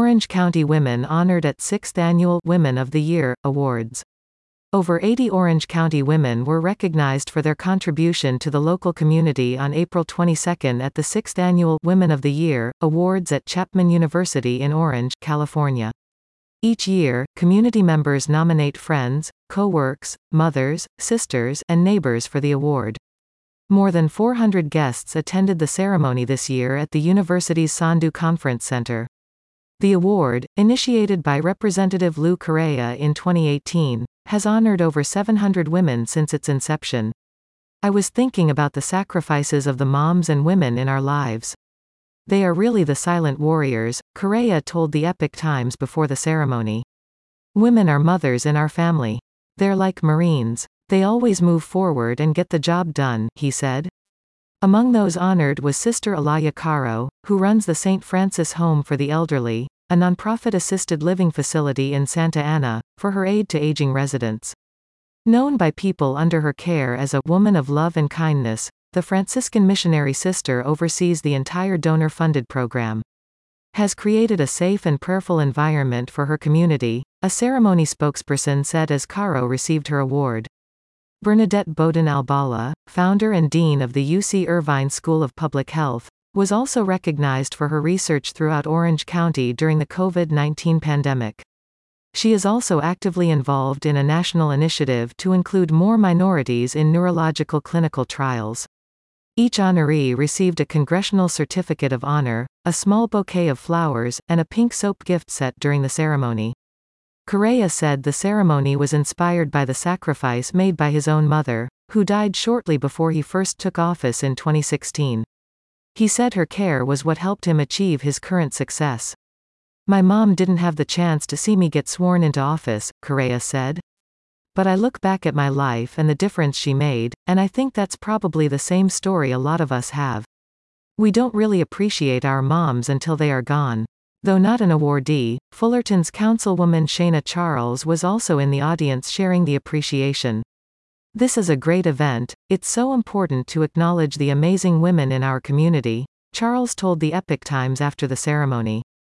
Orange County women honored at 6th Annual Women of the Year Awards. Over 80 Orange County women were recognized for their contribution to the local community on April 22 at the 6th Annual Women of the Year Awards at Chapman University in Orange, California. Each year, community members nominate friends, co-workers, mothers, sisters, and neighbors for the award. More than 400 guests attended the ceremony this year at the university's Sandhu Conference Center. The award, initiated by Representative Lou Correa in 2018, has honored over 700 women since its inception. I was thinking about the sacrifices of the moms and women in our lives. They are really the silent warriors, Correa told the Epoch Times before the ceremony. Women are mothers in our family. They're like Marines. They always move forward and get the job done, he said. Among those honored was Sister Alaya Caro, who runs the St. Francis Home for the Elderly, a nonprofit assisted living facility in Santa Ana, for her aid to aging residents. Known by people under her care as a woman of love and kindness, the Franciscan missionary sister oversees the entire donor-funded program. Has created a safe and prayerful environment for her community, a ceremony spokesperson said as Caro received her award. Bernadette Bowden Albala, founder and dean of the UC Irvine School of Public Health, was also recognized for her research throughout Orange County during the COVID-19 pandemic. She is also actively involved in a national initiative to include more minorities in neurological clinical trials. Each honoree received a Congressional Certificate of Honor, a small bouquet of flowers, and a pink soap gift set during the ceremony. Correa said the ceremony was inspired by the sacrifice made by his own mother, who died shortly before he first took office in 2016. He said her care was what helped him achieve his current success. My mom didn't have the chance to see me get sworn into office, Correa said. But I look back at my life and the difference she made, and I think that's probably the same story a lot of us have. We don't really appreciate our moms until they are gone. Though not an awardee, Fullerton's councilwoman Shana Charles was also in the audience sharing the appreciation. This is a great event. It's so important to acknowledge the amazing women in our community, Charles told the Epoch Times after the ceremony.